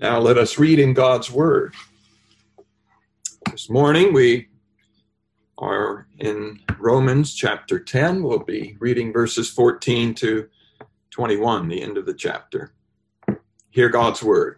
Now let us read in God's Word. This morning we are in Romans chapter 10. We'll be reading verses 14 to 21, the end of the chapter. Hear God's Word.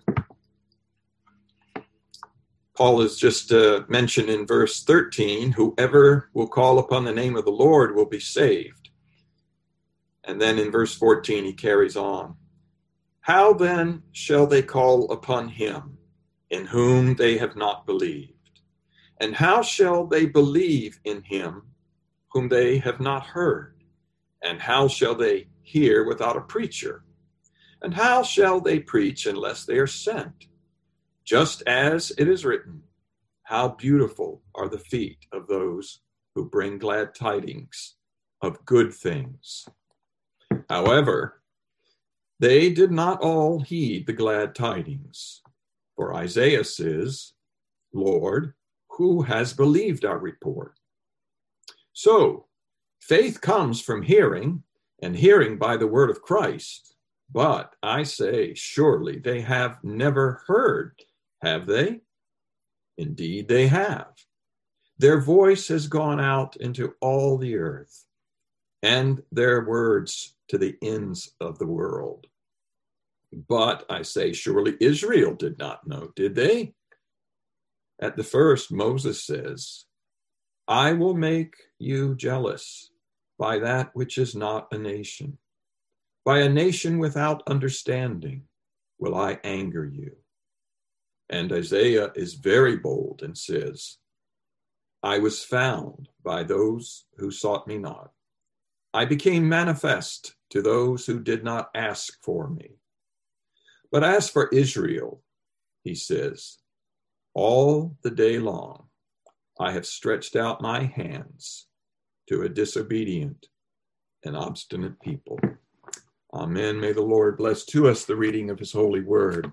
Paul has just mentioned in verse 13, whoever will call upon the name of the Lord will be saved. And then in verse 14 he carries on. How then shall they call upon him in whom they have not believed? And how shall they believe in him whom they have not heard? And how shall they hear without a preacher? And how shall they preach unless they are sent? Just as it is written, how beautiful are the feet of those who bring glad tidings of good things. However, they did not all heed the glad tidings. For Isaiah says, Lord, who has believed our report? So, faith comes from hearing, and hearing by the word of Christ. But I say, surely they have never heard, have they? Indeed, they have. Their voice has gone out into all the earth, and their words to the ends of the world. But I say, surely Israel did not know, did they? At the first, Moses says, I will make you jealous by that which is not a nation. By a nation without understanding will I anger you. And Isaiah is very bold and says, I was found by those who sought me not. I became manifest to those who did not ask for me. But as for Israel, he says, all the day long I have stretched out my hands to a disobedient and obstinate people. Amen. May the Lord bless to us the reading of his holy word.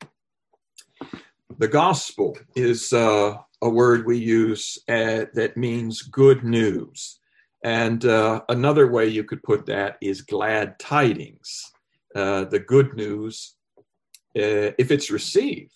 The gospel is a word we use that means good news. And another way you could put that is glad tidings. The good news, if it's received,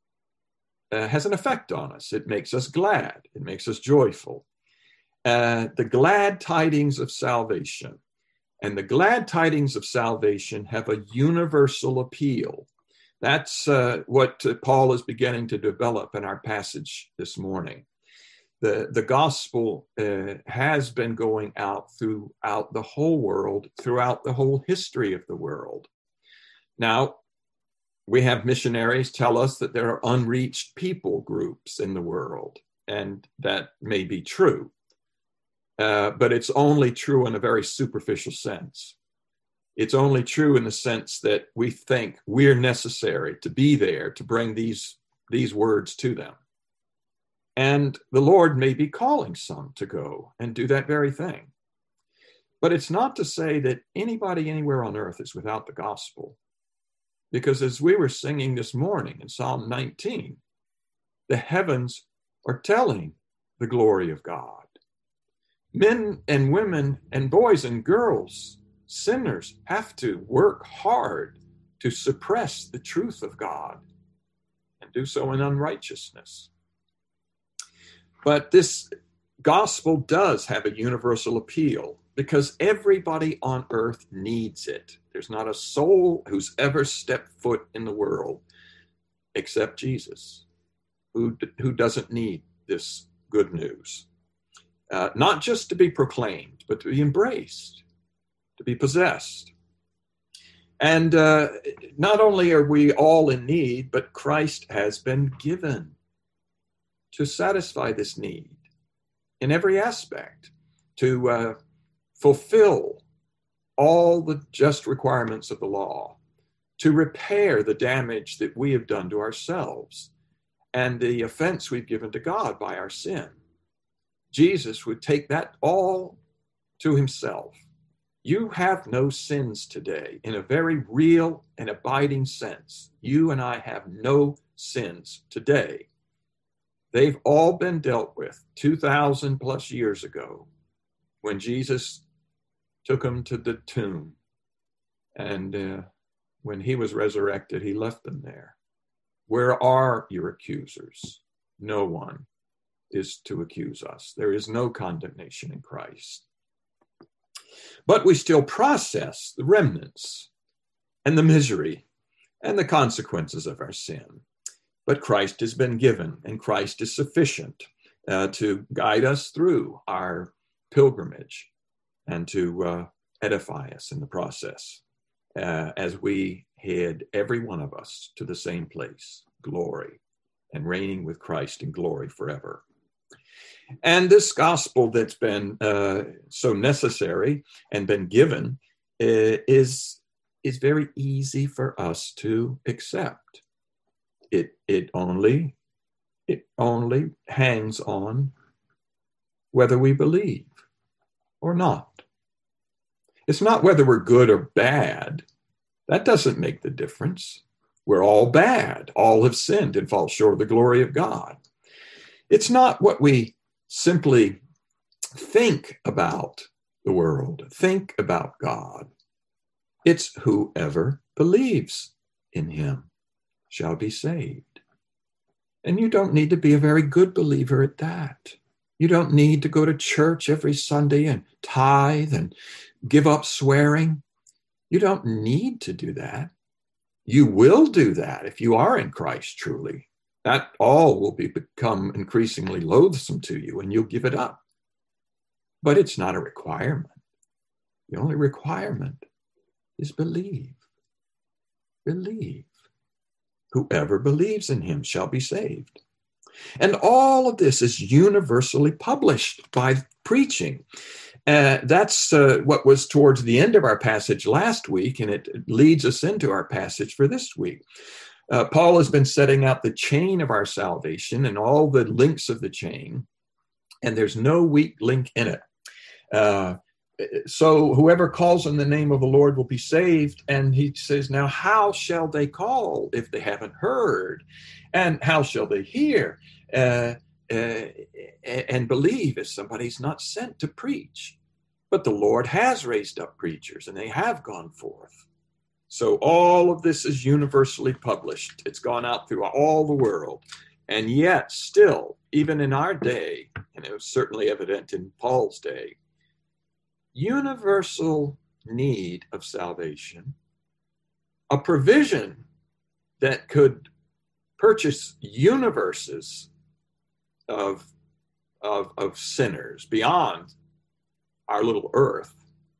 has an effect on us. It makes us glad. It makes us joyful. The glad tidings of salvation. And the glad tidings of salvation have a universal appeal. That's what Paul is beginning to develop in our passage this morning. The gospel has been going out throughout the whole world, throughout the whole history of the world. Now, we have missionaries tell us that there are unreached people groups in the world, and that may be true. But it's only true in a very superficial sense. It's only true in the sense that we think we're necessary to be there to bring these words to them. And the Lord may be calling some to go and do that very thing. But it's not to say that anybody anywhere on earth is without the gospel. Because as we were singing this morning in Psalm 19, the heavens are telling the glory of God. Men and women and boys and girls, sinners, have to work hard to suppress the truth of God and do so in unrighteousness. But this gospel does have a universal appeal because everybody on earth needs it. There's not a soul who's ever stepped foot in the world except Jesus, who doesn't need this good news. Not just to be proclaimed, but to be embraced, to be possessed. And not only are we all in need, but Christ has been given to satisfy this need in every aspect, to fulfill all the just requirements of the law, to repair the damage that we have done to ourselves and the offense we've given to God by our sin. Jesus would take that all to himself. You have no sins today in a very real and abiding sense. You and I have no sins today. They've all been dealt with 2,000 plus years ago when Jesus took them to the tomb. And when he was resurrected, he left them there. Where are your accusers? No one is to accuse us. There is no condemnation in Christ. But we still process the remnants and the misery and the consequences of our sin. But Christ has been given, and Christ is sufficient to guide us through our pilgrimage and to edify us in the process as we head, every one of us, to the same place, glory, and reigning with Christ in glory forever. And this gospel that's been so necessary and been given is very easy for us to accept. It only hangs on whether we believe or not. It's not whether we're good or bad. That doesn't make the difference. We're all bad. All have sinned and fall short of the glory of God. It's not what we simply think about the world, think about God. It's whoever believes in him shall be saved. And you don't need to be a very good believer at that. You don't need to go to church every Sunday and tithe and give up swearing. You don't need to do that. You will do that if you are in Christ truly. That all will become increasingly loathsome to you and you'll give it up. But it's not a requirement. The only requirement is believe. Believe. Whoever believes in him shall be saved. And all of this is universally published by preaching. That's what was towards the end of our passage last week, and it leads us into our passage for this week. Paul has been setting out the chain of our salvation and all the links of the chain, and there's no weak link in it. So whoever calls on the name of the Lord will be saved. And he says, now how shall they call if they haven't heard? And how shall they hear and believe if somebody's not sent to preach? But the Lord has raised up preachers, and they have gone forth. So all of this is universally published. It's gone out through all the world. And yet still, even in our day, and it was certainly evident in Paul's day, universal need of salvation, a provision that could purchase universes of sinners beyond our little earth,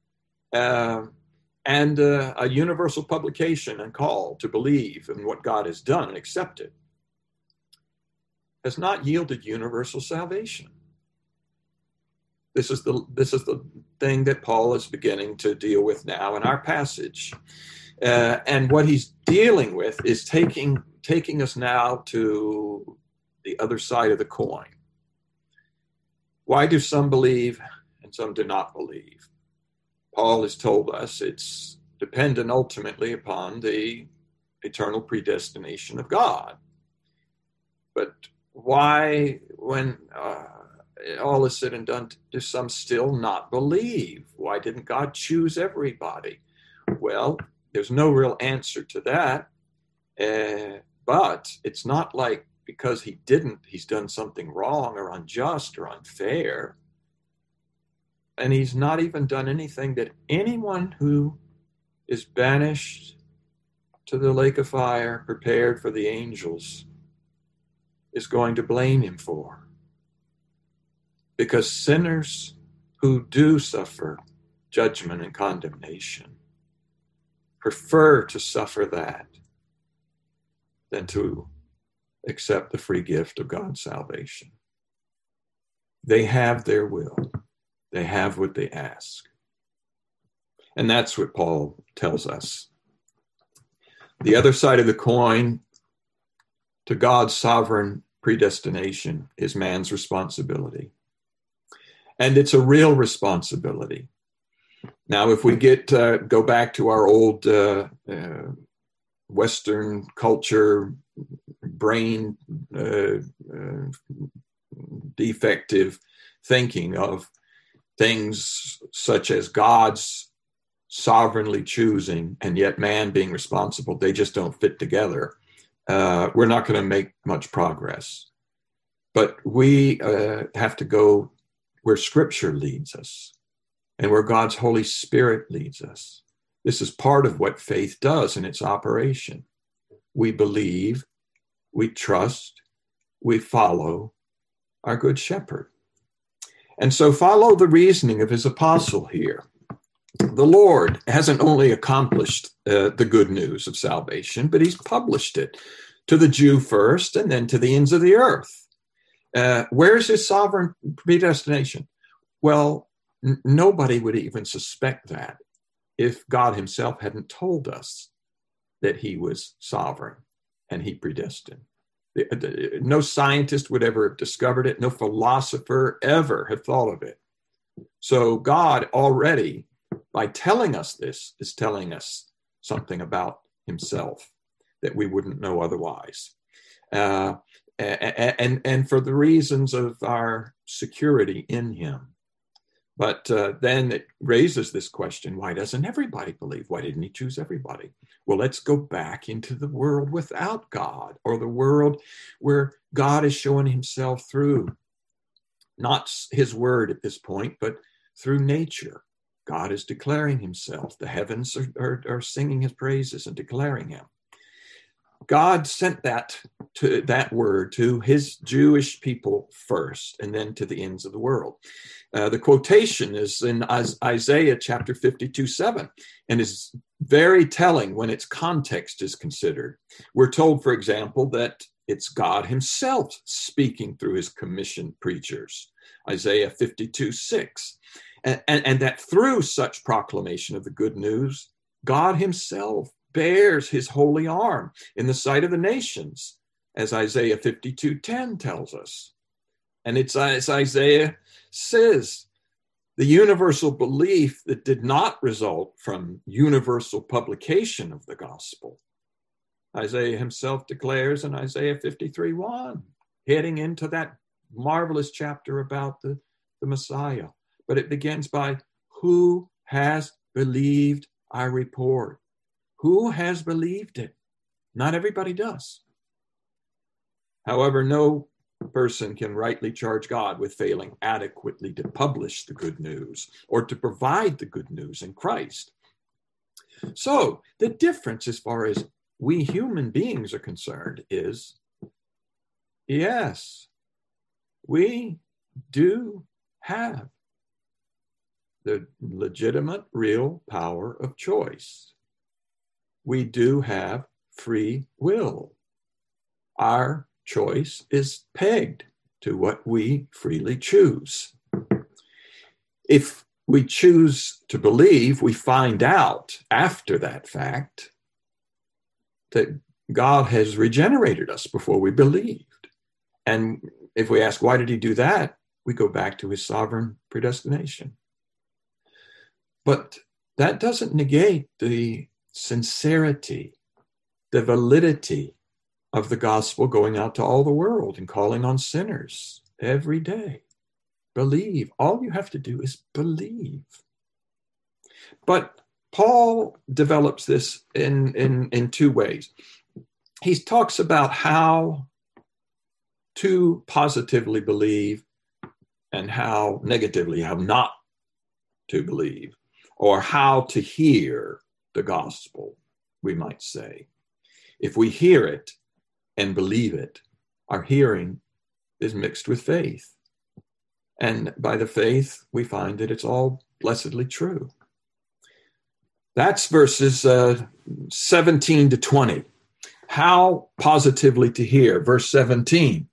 and a universal publication and call to believe in what God has done and accept it, has not yielded universal salvation. This is the thing that Paul is beginning to deal with now in our passage. And what he's dealing with is taking us now to the other side of the coin. Why do some believe and some do not believe? Paul has told us it's dependent ultimately upon the eternal predestination of God. But why, when all is said and done, do some still not believe? Why didn't God choose everybody? Well, there's no real answer to that. But it's not like because he didn't, he's done something wrong or unjust or unfair. And he's not even done anything that anyone who is banished to the lake of fire, prepared for the angels, is going to blame him for. Because sinners who do suffer judgment and condemnation prefer to suffer that than to accept the free gift of God's salvation. They have their will. They have what they ask. And that's what Paul tells us. The other side of the coin to God's sovereign predestination is man's responsibility. And it's a real responsibility. Now, if we go back to our old Western culture, brain defective thinking of things such as God's sovereignly choosing and yet man being responsible, they just don't fit together. we're not going to make much progress. But we have to go where Scripture leads us and where God's Holy Spirit leads us. This is part of what faith does in its operation. We believe, we trust, we follow our Good Shepherd. And so follow the reasoning of his apostle here. The Lord hasn't only accomplished the good news of salvation, but he's published it to the Jew first and then to the ends of the earth. Where's his sovereign predestination? Well, nobody would even suspect that if God himself hadn't told us that he was sovereign and he predestined. No scientist would ever have discovered it. No philosopher ever have thought of it. So God already, by telling us this, is telling us something about himself that we wouldn't know otherwise. And for the reasons of our security in him. But then it raises this question, why doesn't everybody believe? Why didn't he choose everybody? Well, let's go back into the world without God, or the world where God is showing himself through, not his word at this point, but through nature. God is declaring himself. The heavens are singing his praises and declaring him. God sent that word to his Jewish people first, and then to the ends of the world. The quotation is in Isaiah chapter 52:7, and is very telling when its context is considered. We're told, for example, that it's God himself speaking through his commissioned preachers, Isaiah 52:6, and that through such proclamation of the good news, God himself bears his holy arm in the sight of the nations, as Isaiah 52:10 tells us. And it's as Isaiah says, the universal belief that did not result from universal publication of the gospel. Isaiah himself declares in Isaiah 53:1, heading into that marvelous chapter about the Messiah. But it begins by, who has believed our report? Who has believed it? Not everybody does. However, no person can rightly charge God with failing adequately to publish the good news or to provide the good news in Christ. So the difference as far as we human beings are concerned is, yes, we do have the legitimate, real power of choice. We do have free will. Our choice is pegged to what we freely choose. If we choose to believe, we find out after that fact that God has regenerated us before we believed. And if we ask, why did he do that? We go back to his sovereign predestination. But that doesn't negate the sincerity, the validity of the gospel going out to all the world and calling on sinners every day. Believe. All you have to do is believe. But Paul develops this in two ways. He talks about how to positively believe and how negatively, how not to believe, or how to hear the gospel, we might say. If we hear it and believe it, our hearing is mixed with faith. And by the faith, we find that it's all blessedly true. That's verses 17 to 20. How positively to hear. Verse 17.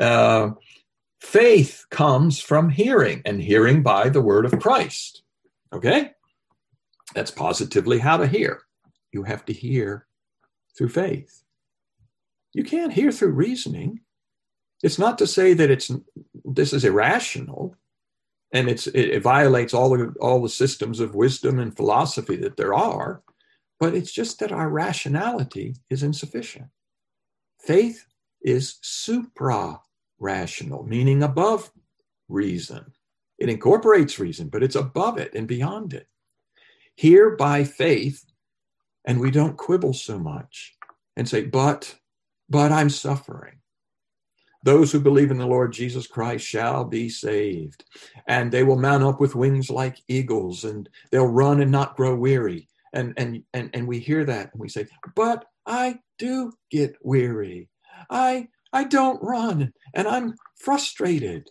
Faith comes from hearing, and hearing by the word of Christ. Okay? That's positively how to hear. You have to hear through faith. You can't hear through reasoning. It's not to say that this is irrational and it violates all the systems of wisdom and philosophy that there are, but it's just that our rationality is insufficient. Faith is supra-rational, meaning above reason. It incorporates reason, but it's above it and beyond it. Hear by faith, and we don't quibble so much and say, but but I'm suffering. Those who believe in the Lord Jesus Christ shall be saved, and they will mount up with wings like eagles, and they'll run and not grow weary. And we hear that and we say, but I do get weary. I don't run, and I'm frustrated.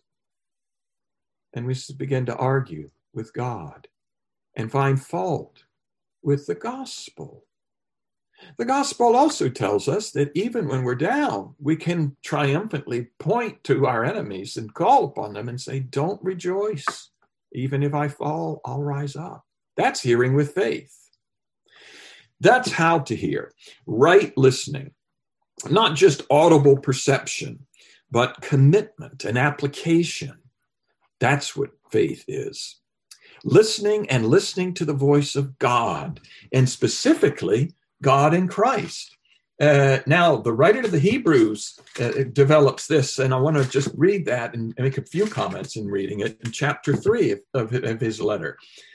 And we begin to argue with God and find fault with the gospel. The gospel also tells us that even when we're down, we can triumphantly point to our enemies and call upon them and say, don't rejoice. Even if I fall, I'll rise up. That's hearing with faith. That's how to hear. Right listening, not just audible perception, but commitment and application. That's what faith is. Listening and listening to the voice of God, and specifically God in Christ. Now, the writer to the Hebrews develops this, and I want to just read that and make a few comments in reading it in chapter 3 of his letter.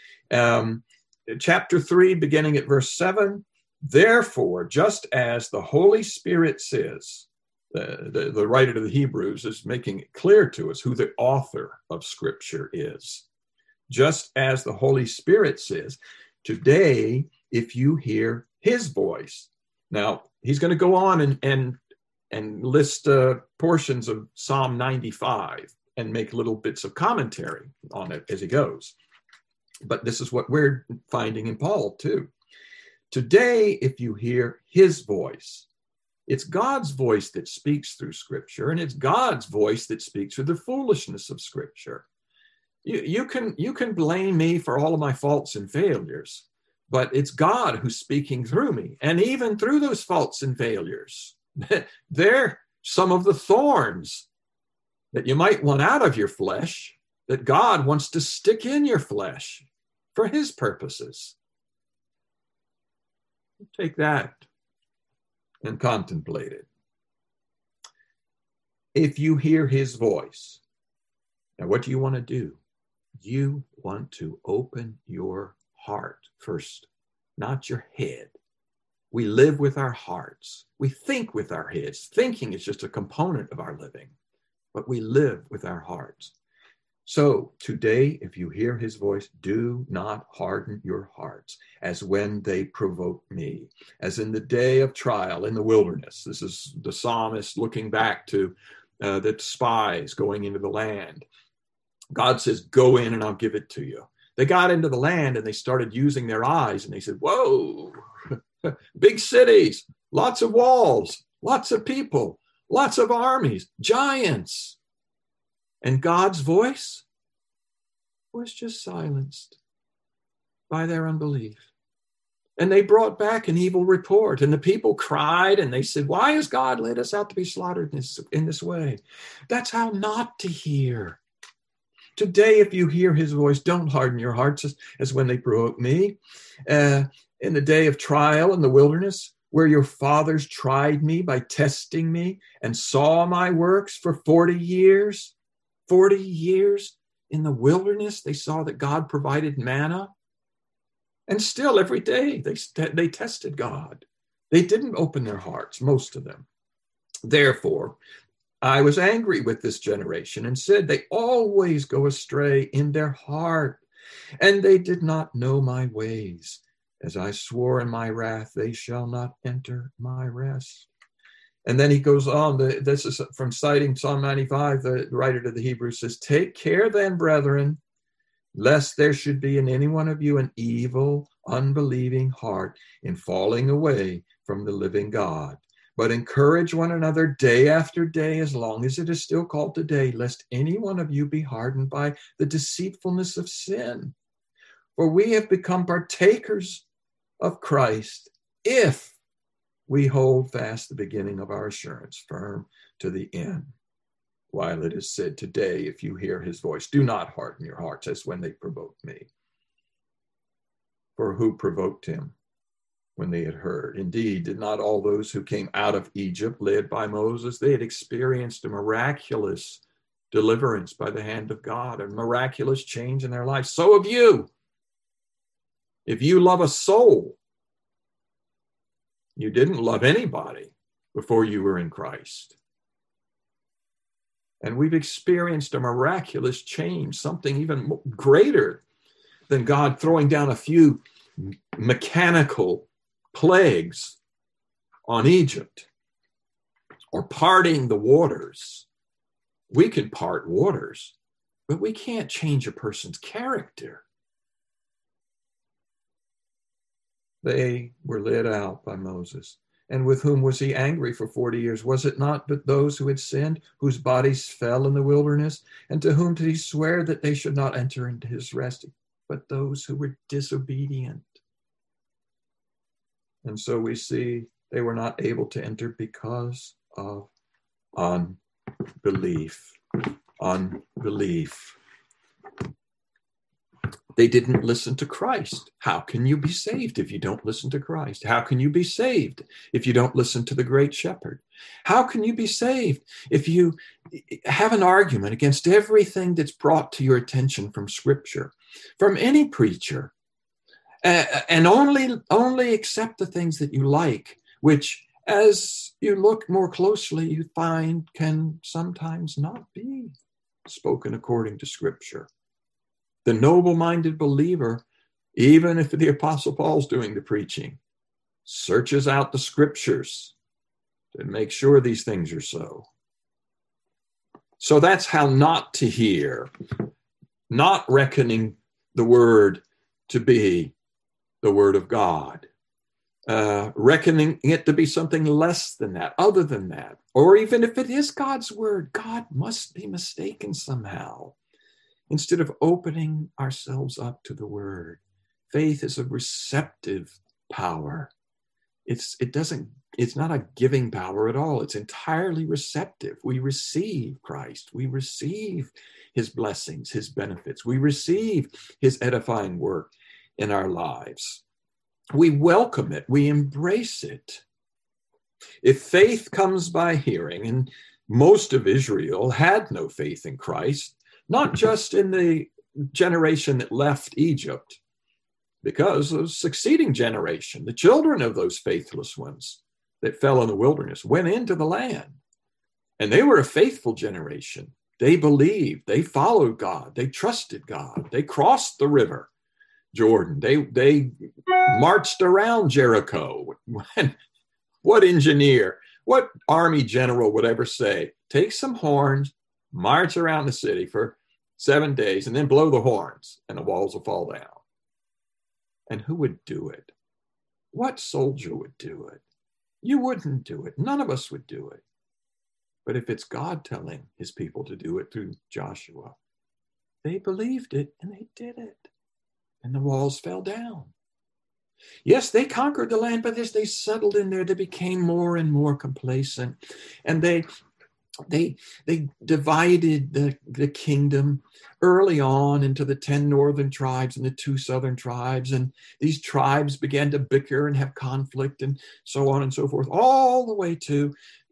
Chapter 3, beginning at verse 7, therefore, just as the Holy Spirit says, the writer to the Hebrews is making it clear to us who the author of Scripture is. Just as the Holy Spirit says, today, if you hear his voice. Now, he's going to go on and list portions of Psalm 95 and make little bits of commentary on it as he goes. But this is what we're finding in Paul, too. Today, if you hear his voice, it's God's voice that speaks through Scripture, and it's God's voice that speaks through the foolishness of Scripture. You can blame me for all of my faults and failures, but it's God who's speaking through me. And even through those faults and failures, they're some of the thorns that you might want out of your flesh that God wants to stick in your flesh for his purposes. Take that and contemplate it. If you hear his voice, now what do you want to do? You want to open your heart first, not your head. We live with our hearts. We think with our heads. Thinking is just a component of our living, but we live with our hearts. So today, if you hear his voice, do not harden your hearts as when they provoked me, as in the day of trial in the wilderness. This is the psalmist looking back to the spies going into the land. God says, go in and I'll give it to you. They got into the land and they started using their eyes and they said, whoa, big cities, lots of walls, lots of people, lots of armies, giants. And God's voice was just silenced by their unbelief. And they brought back an evil report, and the people cried and they said, why has God led us out to be slaughtered in this way? That's how not to hear. Today, if you hear his voice, don't harden your hearts as when they provoked me. In the day of trial in the wilderness, where your fathers tried me by testing me and saw my works for 40 years. 40 years in the wilderness, they saw that God provided manna. And still every day they tested God. They didn't open their hearts, most of them. Therefore, I was angry with this generation and said, they always go astray in their heart, and they did not know my ways. As I swore in my wrath, they shall not enter my rest. And then he goes on, this is from citing Psalm 95, the writer to the Hebrews says, take care then, brethren, lest there should be in any one of you an evil, unbelieving heart in falling away from the living God. But encourage one another day after day, as long as it is still called today, lest any one of you be hardened by the deceitfulness of sin. For we have become partakers of Christ if we hold fast the beginning of our assurance firm to the end. While it is said today, if you hear his voice, do not harden your hearts as when they provoked me. For who provoked him when they had heard? Indeed, did not all those who came out of Egypt, led by Moses, they had experienced a miraculous deliverance by the hand of God, a miraculous change in their life. So have you. If you love a soul, you didn't love anybody. before you were in Christ. And we've experienced a miraculous change, something even greater than God throwing down a few mechanical plagues on Egypt or parting the waters. We can part waters, but we can't change a person's character. They were led out by Moses. And with whom was he angry for 40 years? Was it not but those who had sinned, whose bodies fell in the wilderness? And to whom did he swear that they should not enter into his rest? But those who were disobedient. And so we see they were not able to enter because of unbelief. Unbelief. They didn't listen to Christ. How can you be saved if you don't listen to Christ? How can you be saved if you don't listen to the great shepherd? How can you be saved if you have an argument against everything that's brought to your attention from Scripture, from any preacher, and only accept the things that you like, which, as you look more closely, you find can sometimes not be spoken according to Scripture? The noble-minded believer, even if the Apostle Paul's doing the preaching, searches out the Scriptures to make sure these things are so. So that's how not to hear, not reckoning the word to be the word of God, reckoning it to be something less than that, other than that. Or even if it is God's word, God must be mistaken somehow. Instead of opening ourselves up to the word. Faith is a receptive power. It's not a giving power at all. It's entirely receptive. We receive Christ. We receive his blessings, his benefits. We receive his edifying work in our lives. We welcome it. We embrace it. If faith comes by hearing, and most of Israel had no faith in Christ, not just in the generation that left Egypt, because the succeeding generation, the children of those faithless ones that fell in the wilderness, went into the land. And they were a faithful generation. They believed, they followed God, they trusted God, they crossed the river Jordan, they marched around Jericho. What engineer, what army general would ever say, take some horns, march around the city for 7 days, and then blow the horns, and the walls will fall down? And who would do it? What soldier would do it? You wouldn't do it. None of us would do it. But if it's God telling his people to do it through Joshua, they believed it and they did it. And the walls fell down. Yes, they conquered the land, but as they settled in there, they became more and more complacent. And they divided the kingdom early on into the 10 northern tribes and the 2 southern tribes. And these tribes began to bicker and have conflict and so on and so forth, all the way to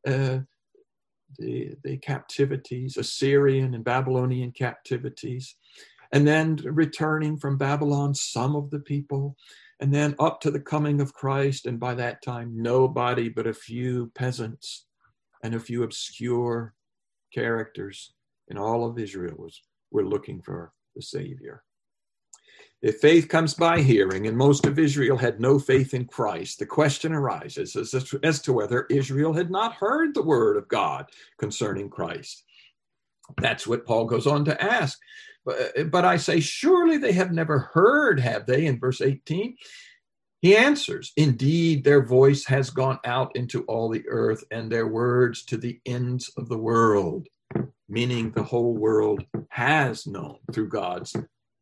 the captivities, Assyrian and Babylonian captivities. And then returning from Babylon, some of the people, and then up to the coming of Christ. And by that time, nobody but a few peasants and a few obscure characters in all of Israel were looking for the Savior. If faith comes by hearing, and most of Israel had no faith in Christ, the question arises as to whether Israel had not heard the word of God concerning Christ. That's what Paul goes on to ask. But I say, surely they have never heard, have they? In verse 18, he answers, indeed, their voice has gone out into all the earth, and their words to the ends of the world, meaning the whole world has known through God's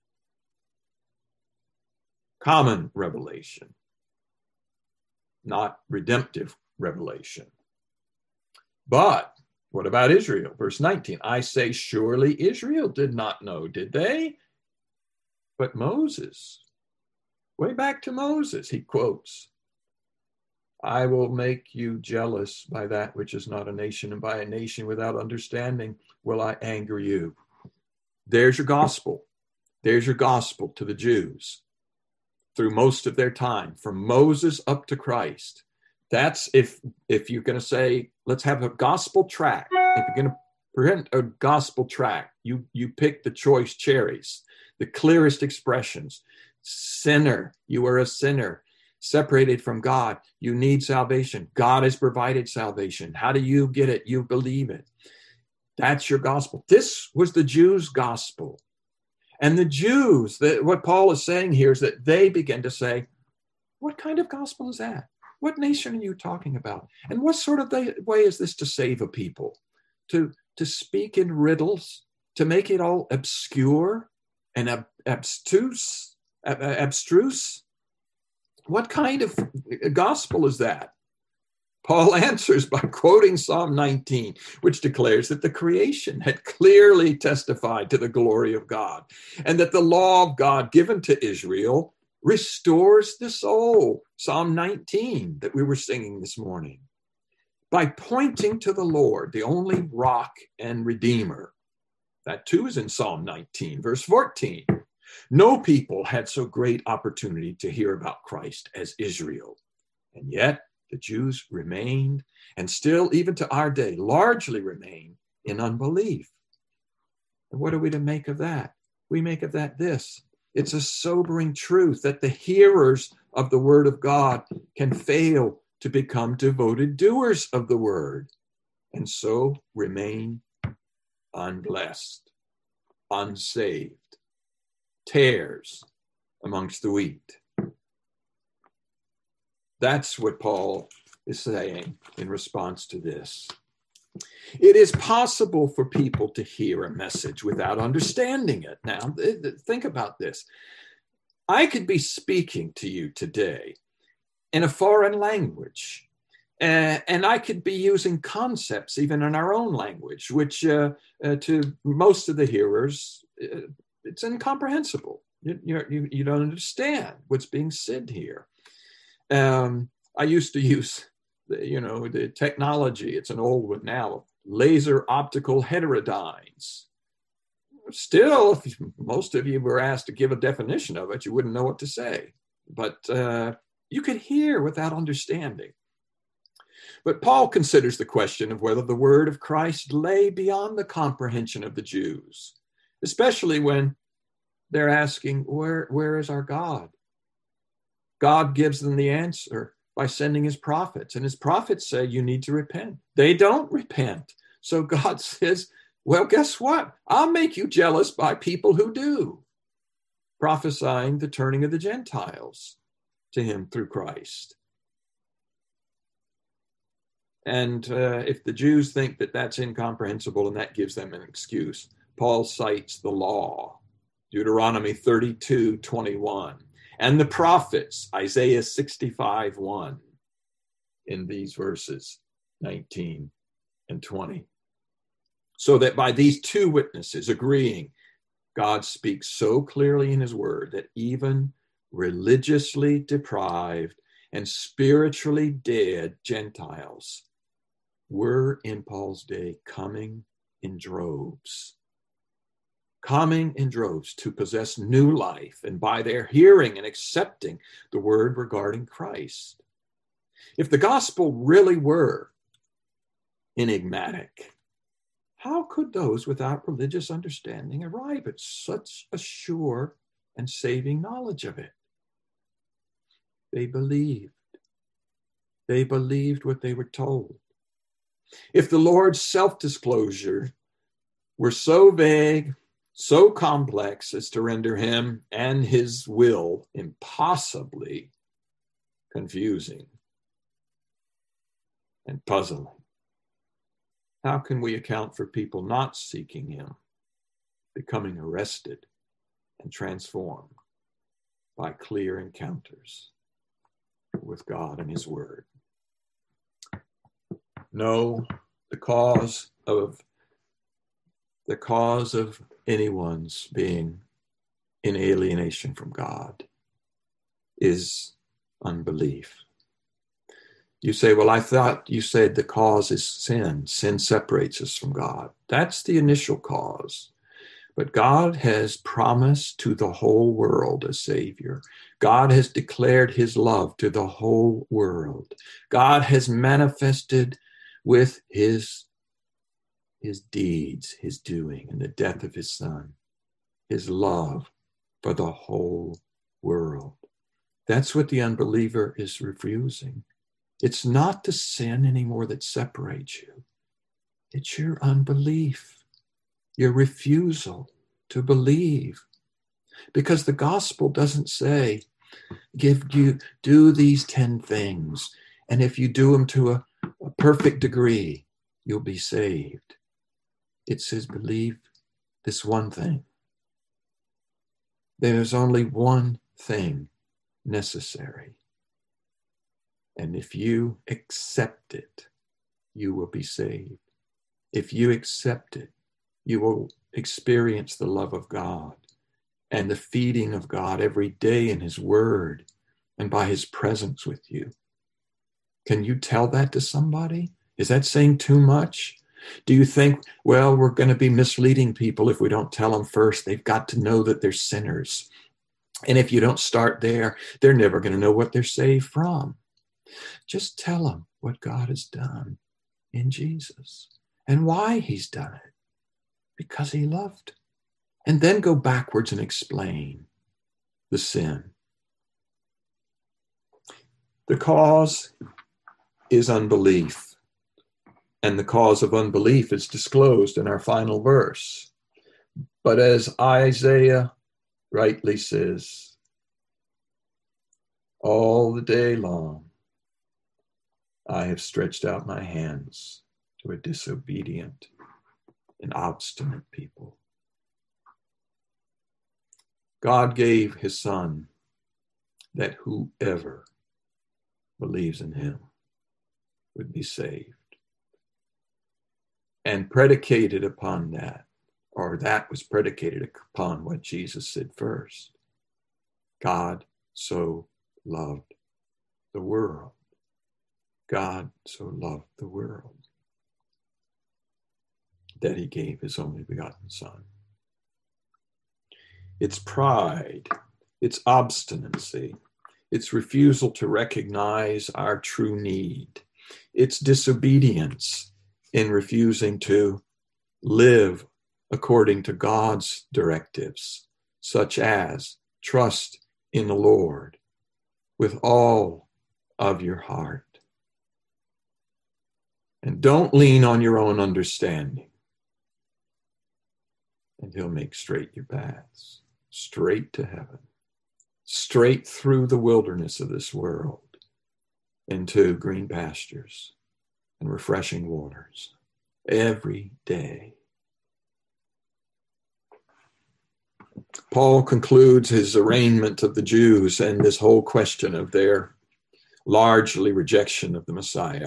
common revelation, not redemptive revelation. But what about Israel? Verse 19, I say, surely Israel did not know, did they? But Moses, way back to Moses, he quotes, I will make you jealous by that which is not a nation, and by a nation without understanding will I anger you. There's your gospel. There's your gospel to the Jews through most of their time, from Moses up to Christ. That's if you're going to say, let's have a gospel tract. If you're going to present a gospel tract, you pick the choice cherries, the clearest expressions. Sinner, you are a sinner, separated from God. You need salvation. God has provided salvation. How do you get it? You believe it. That's your gospel. This was the Jews' gospel. And the Jews, what Paul is saying here is that they begin to say, what kind of gospel is that? What nation are you talking about? And what sort of way is this to save a people? To speak in riddles, to make it all obscure and abstruse? What kind of gospel is that? Paul answers by quoting Psalm 19, which declares that the creation had clearly testified to the glory of God, and that the law of God given to Israel restores the soul. Psalm 19 that we were singing this morning. By pointing to the Lord, the only rock and redeemer. That too is in Psalm 19, verse 14. No people had so great opportunity to hear about Christ as Israel. And yet the Jews remained, and still even to our day, largely remain in unbelief. And what are we to make of that? We make of that this. It's a sobering truth that the hearers of the word of God can fail to become devoted doers of the word, and so remain unblessed, unsaved, tares amongst the wheat. That's what Paul is saying in response to this. It is possible for people to hear a message without understanding it. Now, think about this. I could be speaking to you today in a foreign language, and I could be using concepts even in our own language, which to most of the hearers, it's incomprehensible. You don't understand what's being said here. I used to use the technology, it's an old one now, laser optical heterodynes. Still, if most of you were asked to give a definition of it, you wouldn't know what to say. But you could hear without understanding. But Paul considers the question of whether the word of Christ lay beyond the comprehension of the Jews, especially when they're asking, where is our God? God gives them the answer by sending his prophets. And his prophets say, you need to repent. They don't repent. So God says, well, guess what? I'll make you jealous by people who do, prophesying the turning of the Gentiles to him through Christ. And if the Jews think that that's incomprehensible and that gives them an excuse, Paul cites the law, Deuteronomy 32:21. And the prophets, Isaiah 65:1, in these verses 19 and 20. So that by these two witnesses agreeing, God speaks so clearly in his word that even religiously deprived and spiritually dead Gentiles were in Paul's day coming in droves to possess new life, and by their hearing and accepting the word regarding Christ. If the gospel really were enigmatic, how could those without religious understanding arrive at such a sure and saving knowledge of it? They believed. They believed what they were told. If the Lord's self-disclosure were so vague, so complex as to render him and his will impossibly confusing and puzzling, how can we account for people not seeking him, becoming arrested and transformed by clear encounters with God and his word? No, the cause of anyone's being in alienation from God is unbelief. You say, well, I thought you said the cause is sin. Sin separates us from God. That's the initial cause. But God has promised to the whole world a Savior. God has declared his love to the whole world. God has manifested with his deeds, his doing, and the death of his Son, his love for the whole world. That's what the unbeliever is refusing. It's not the sin anymore that separates you. It's your unbelief, your refusal to believe. Because the gospel doesn't say, do these 10 things, and if you do them to a perfect degree, you'll be saved. It says, believe this one thing. There's only one thing necessary. And if you accept it, you will be saved. If you accept it, you will experience the love of God and the feeding of God every day in his word and by his presence with you. Can you tell that to somebody? Is that saying too much? Do you think, well, we're going to be misleading people if we don't tell them first? They've got to know that they're sinners. And if you don't start there, they're never going to know what they're saved from. Just tell them what God has done in Jesus and why he's done it. Because he loved. And then go backwards and explain the sin. The cause is unbelief. And the cause of unbelief is disclosed in our final verse. But as Isaiah rightly says, all the day long, I have stretched out my hands to a disobedient and obstinate people. God gave his Son that whoever believes in him would be saved. And predicated upon that, or that was predicated upon what Jesus said first. God so loved the world. God so loved the world that he gave his only begotten Son. It's pride, it's obstinacy, it's refusal to recognize our true need, it's disobedience in refusing to live according to God's directives, such as trust in the Lord with all of your heart. And don't lean on your own understanding. And he'll make straight your paths, straight to heaven, straight through the wilderness of this world into green pastures and refreshing waters every day. Paul concludes his arraignment of the Jews and this whole question of their largely rejection of the Messiah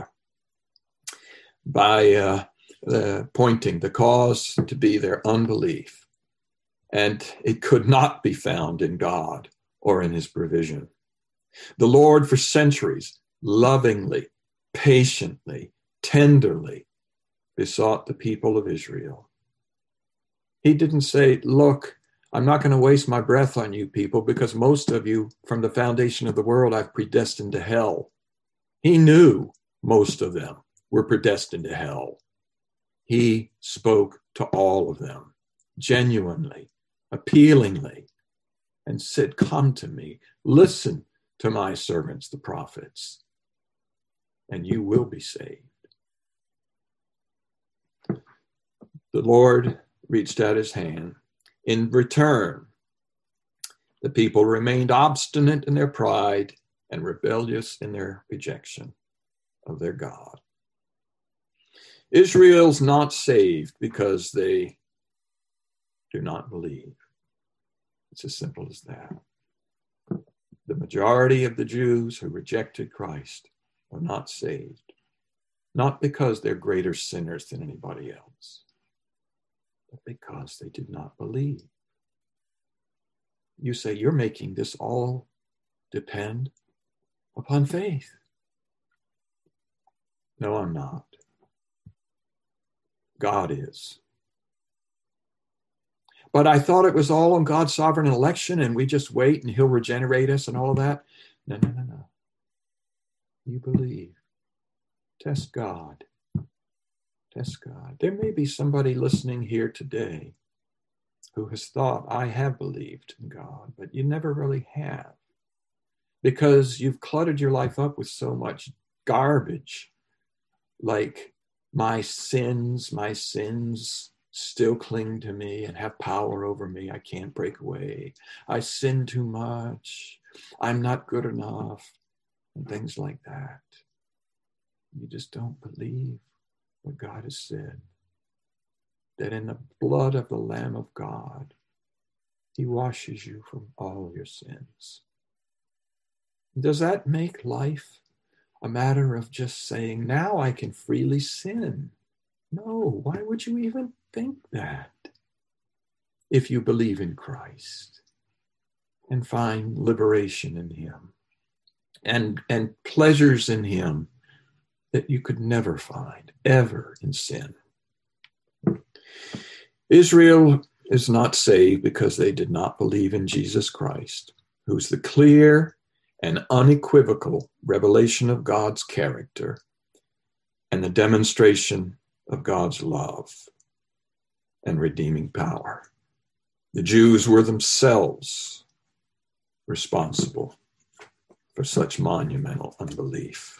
by pointing the cause to be their unbelief. And it could not be found in God or in his provision. The Lord for centuries lovingly, patiently, tenderly besought the people of Israel. He didn't say, look, I'm not going to waste my breath on you people because most of you from the foundation of the world I've predestined to hell. He knew most of them were predestined to hell. He spoke to all of them genuinely, appealingly, and said, come to me, listen to my servants, the prophets, and you will be saved. The Lord reached out his hand. In return, the people remained obstinate in their pride and rebellious in their rejection of their God. Israel's not saved because they do not believe. It's as simple as that. The majority of the Jews who rejected Christ are not saved, not because they're greater sinners than anybody else, but because they did not believe. You say, you're making this all depend upon faith. No, I'm not. God is. but I thought it was all on God's sovereign election and we just wait and he'll regenerate us and all of that. No. You believe. Test God. Test God. There may be somebody listening here today who has thought, I have believed in God, but you never really have, because you've cluttered your life up with so much garbage, like my sins still cling to me and have power over me. I can't break away. I sin too much. I'm not good enough, and things like that. You just don't believe what God has said, that in the blood of the Lamb of God, he washes you from all your sins. Does that make life a matter of just saying, now I can freely sin? No, why would you even think that? If you believe in Christ and find liberation in him and pleasures in him that you could never find ever in sin. Israel is not saved because they did not believe in Jesus Christ, who's the clear and unequivocal revelation of God's character and the demonstration of God's love and redeeming power. The Jews were themselves responsible for such monumental unbelief.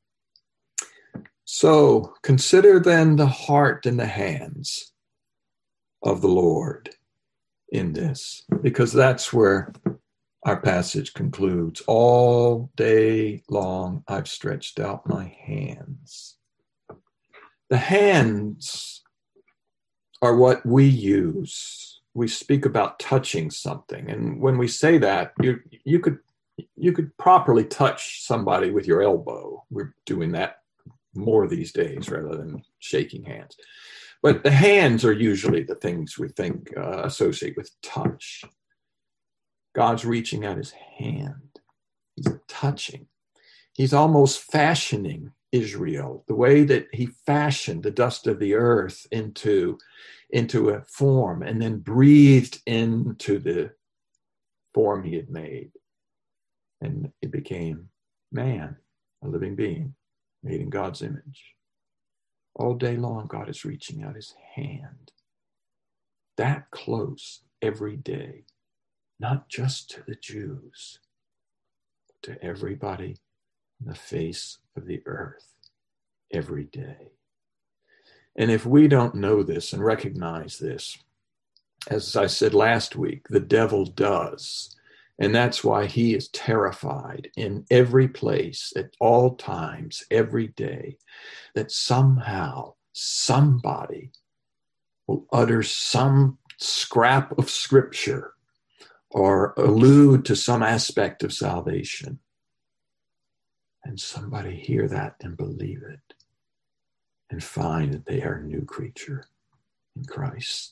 So consider then the heart and the hands of the Lord in this, because that's where our passage concludes. All day long I've stretched out my hands. The hands are what we use. We speak about touching something, and when we say that, you could properly touch somebody with your elbow. We're doing that more these days rather than shaking hands. But the hands are usually the things we think associate with touch. God's reaching out his hand. He's touching. He's almost fashioning Israel the way that he fashioned the dust of the earth into a form and then breathed into the form he had made. And it became man, a living being made in God's image. All day long, God is reaching out his hand that close every day, not just to the Jews, but to everybody on the face of the earth every day. And if we don't know this and recognize this, as I said last week, the devil does. And that's why he is terrified in every place, at all times, every day, that somehow somebody will utter some scrap of scripture or allude to some aspect of salvation. And somebody hear that and believe it and find that they are a new creature in Christ.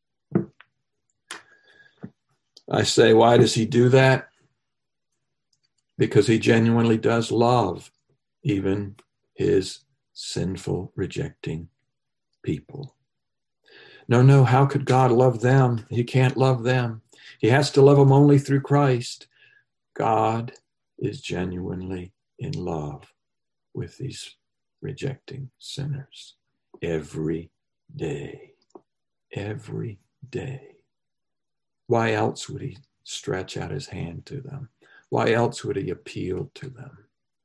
I say, why does he do that? Because he genuinely does love even his sinful, rejecting people. No, how could God love them? He can't love them. He has to love them only through Christ. God is genuinely in love with these rejecting sinners every day. Every day. Why else would he stretch out his hand to them? Why else would he appeal to them?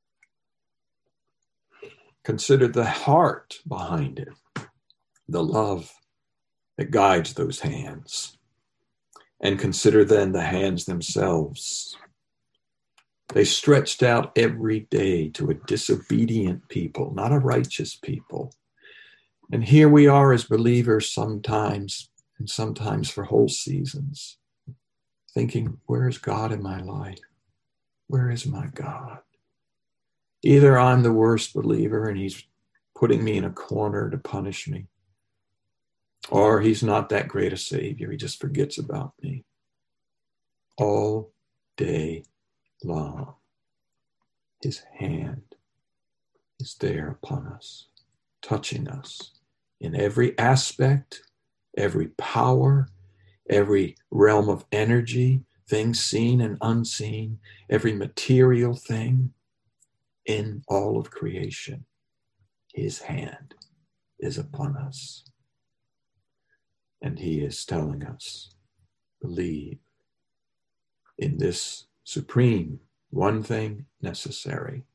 Consider the heart behind it, the love that guides those hands. And consider then the hands themselves. They stretched out every day to a disobedient people, not a righteous people. And here we are as believers sometimes, and sometimes for whole seasons, thinking, where is God in my life? Where is my God? Either I'm the worst believer and he's putting me in a corner to punish me, or he's not that great a savior. He just forgets about me. All day long, his hand is there upon us, touching us in every aspect, every power, every realm of energy, things seen and unseen, every material thing in all of creation. His hand is upon us. And he is telling us, believe in this supreme one thing necessary.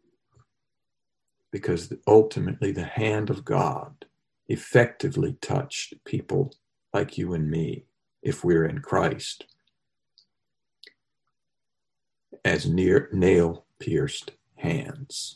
Because ultimately the hand of God effectively touched people like you and me, if we're in Christ, as near nail-pierced hands.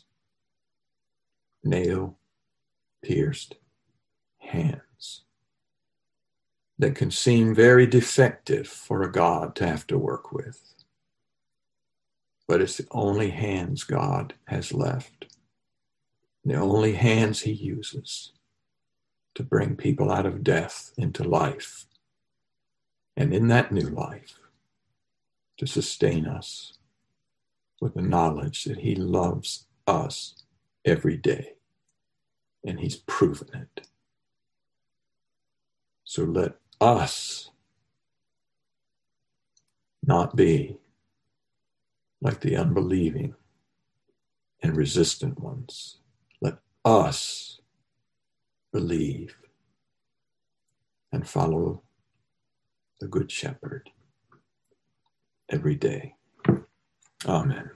Nail-pierced hands that can seem very defective for a God to have to work with. But it's the only hands God has left. The only hands he uses to bring people out of death into life. And in that new life, to sustain us with the knowledge that he loves us every day. And he's proven it. So let us not be like the unbelieving and resistant ones. Let us believe and follow the Good Shepherd every day. Amen.